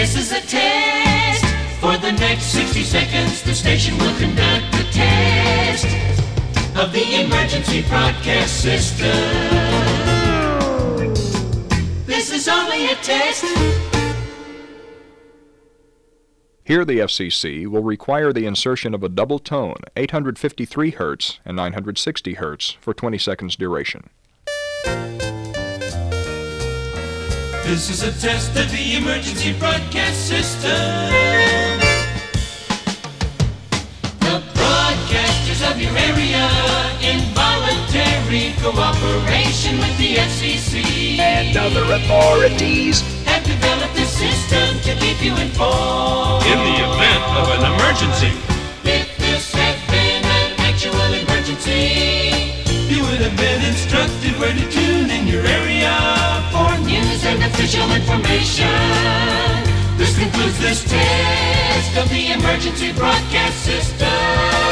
This is a test. For the next 60 seconds, the station will conduct a test of the emergency broadcast system. This is only a test. Here the FCC will require the insertion of a double tone, 853 Hz and 960 Hz for 20 seconds duration. This is a test of the emergency broadcast system. The broadcasters of your area, in voluntary cooperation with the FCC and other authorities, have developed a system to keep you informed in the event of an emergency. If this had been an actual emergency, you would have been instructed where to tune in your area for news and official information. This concludes this test of the emergency broadcast system.